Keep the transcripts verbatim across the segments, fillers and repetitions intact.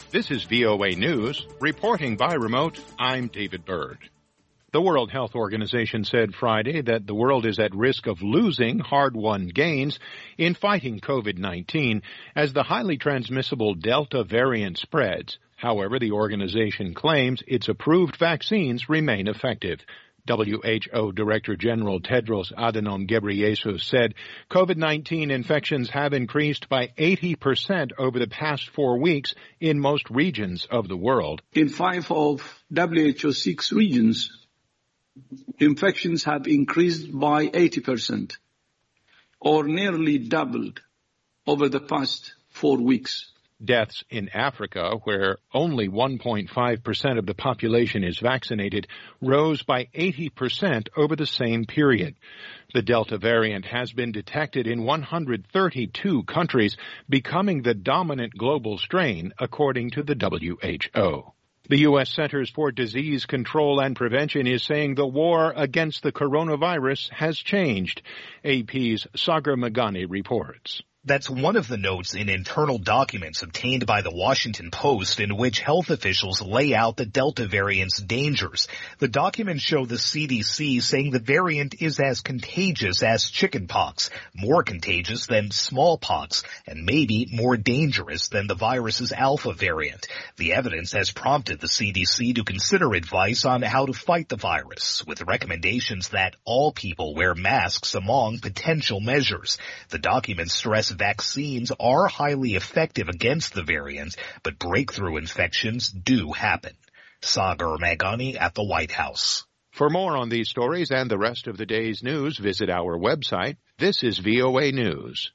This is V O A News. Reporting by remote, I'm David Byrd. The World Health Organization said Friday that the world is at risk of losing hard-won gains in fighting COVID nineteen as the highly transmissible Delta variant spreads. However, the organization claims its approved vaccines remain effective. W H O Director General Tedros Adhanom Ghebreyesus said COVID nineteen infections have increased by eighty percent over the past four weeks in most regions of the world. In five of W H O's six regions, infections have increased by eighty percent, or nearly doubled over the past four weeks. Deaths in Africa, where only one point five percent of the population is vaccinated, rose by eighty percent over the same period. The Delta variant has been detected in one hundred thirty-two countries, becoming the dominant global strain, according to the W H O. The U S Centers for Disease Control and Prevention is saying the war against the coronavirus has changed. A P's Sagar Meghani reports. That's one of the notes in internal documents obtained by the Washington Post in which health officials lay out the Delta variant's dangers. The documents show the C D C saying the variant is as contagious as chickenpox, more contagious than smallpox, and maybe more dangerous than the virus's alpha variant. The evidence has prompted the C D C to consider advice on how to fight the virus, with recommendations that all people wear masks among potential measures. The documents stress vaccines are highly effective against the variant, but breakthrough infections do happen. Sagar Meghani at the White House. For more on these stories and the rest of the day's news, visit our website. This is V O A News.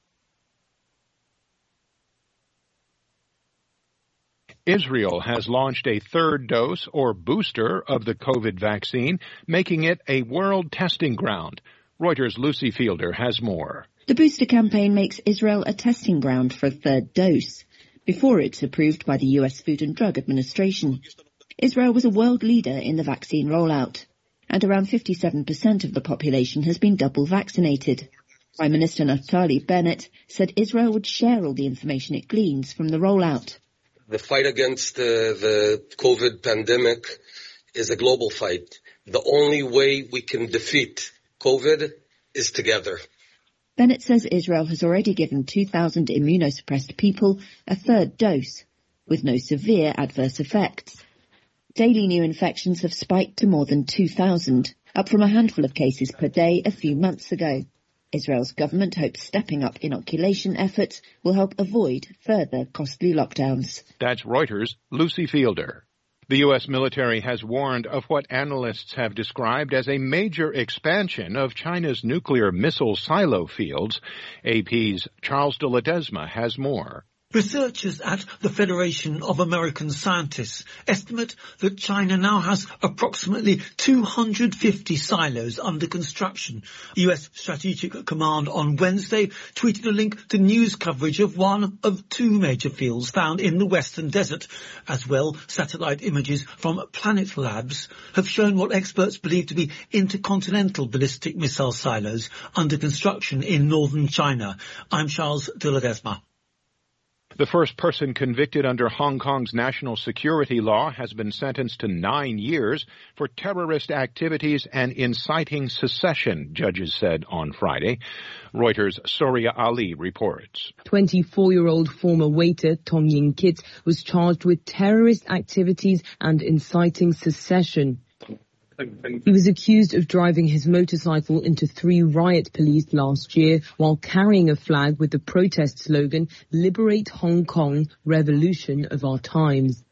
Israel has launched a third dose or booster of the COVID vaccine, making it a world testing ground. Reuters' Lucy Fielder has more. The booster campaign makes Israel a testing ground for a third dose, before it's approved by the U S Food and Drug Administration. Israel was a world leader in the vaccine rollout, and around fifty-seven percent of the population has been double vaccinated. Prime Minister Naftali Bennett said Israel would share all the information it gleans from the rollout. The fight against uh, the COVID pandemic is a global fight. The only way we can defeat COVID is together. Bennett says Israel has already given two thousand immunosuppressed people a third dose, with no severe adverse effects. Daily new infections have spiked to more than two thousand, up from a handful of cases per day a few months ago. Israel's government hopes stepping up inoculation efforts will help avoid further costly lockdowns. That's Reuters' Lucy Fielder. The U S military has warned of what analysts have described as a major expansion of China's nuclear missile silo fields. A P's Charles de Ledesma has more. Researchers at the Federation of American Scientists estimate that China now has approximately two hundred fifty silos under construction. U S Strategic Command on Wednesday tweeted a link to news coverage of one of two major fields found in the Western Desert. As well, satellite images from Planet Labs have shown what experts believe to be intercontinental ballistic missile silos under construction in northern China. I'm Charles de Ledesma. The first person convicted under Hong Kong's national security law has been sentenced to nine years for terrorist activities and inciting secession, judges said on Friday. Reuters' Soria Ali reports. twenty-four-year-old former waiter Tong Ying Kit was charged with terrorist activities and inciting secession. He was accused of driving his motorcycle into three riot police last year while carrying a flag with the protest slogan, "Liberate Hong Kong, Revolution of Our Times."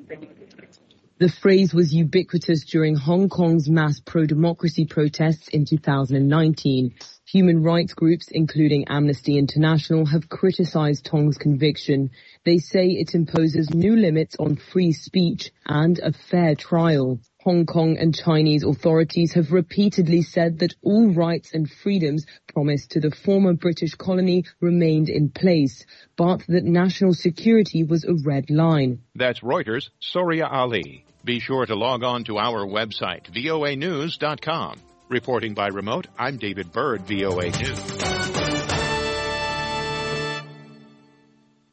The phrase was ubiquitous during Hong Kong's mass pro-democracy protests in two thousand nineteen. Human rights groups, including Amnesty International, have criticized Tong's conviction. They say it imposes new limits on free speech and a fair trial. Hong Kong and Chinese authorities have repeatedly said that all rights and freedoms promised to the former British colony remained in place, but that national security was a red line. That's Reuters' Soria Ali. Be sure to log on to our website, V O A news dot com. Reporting by remote, I'm David Byrd, V O A News.